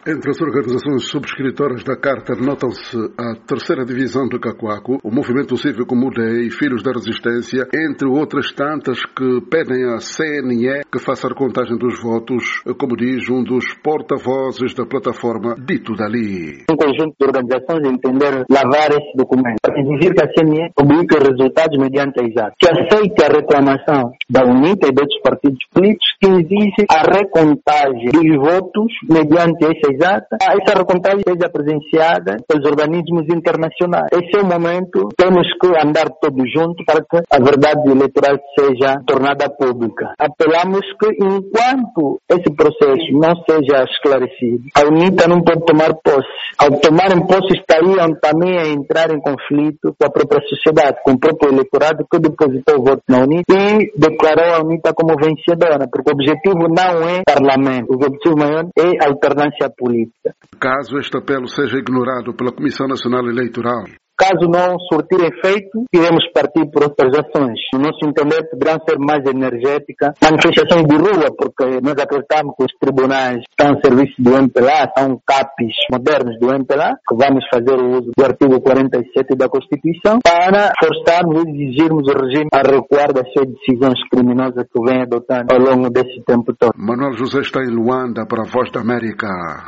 Entre as organizações subscritoras da Carta notam-se a Terceira Divisão do Cacoaco, o Movimento Cívico Mudei e Filhos da Resistência, entre outras tantas que pedem à CNE que faça a recontagem dos votos, como diz um dos porta-vozes da plataforma Dito Dali. Um conjunto de organizações entender lavar esse documento para exigir que a CNE publique os resultados mediante a exato, que aceite a reclamação da UNITA e de outros partidos políticos que exige a recontagem dos votos mediante essa exata, essa recontagem seja presenciada pelos organismos internacionais. Esse é o momento, temos que andar todos juntos para que a verdade eleitoral seja tornada pública. Apelamos que enquanto esse processo não seja esclarecido, a UNITA não pode tomar posse. Ao tomar em posse estariam também a entrar em conflito com a própria sociedade, com o próprio eleitorado que depositou o voto na UNITA e declarou a UNITA como vencedora, porque o objetivo não é parlamento, o objetivo maior é a alternância política. Caso este apelo seja ignorado pela Comissão Nacional Eleitoral, caso não surtir efeito, iremos partir por outras ações. No nosso entender, poderão ser mais energéticas, manifestações de rua, porque nós acreditamos que os tribunais estão a serviço do MPLA, são CAPs modernos do MPLA, que vamos fazer o uso do artigo 47 da Constituição, para forçarmos e exigirmos o regime a recuar das suas decisões criminosas que vem adotando ao longo desse tempo todo. Manuel José está em Luanda para a Voz da América.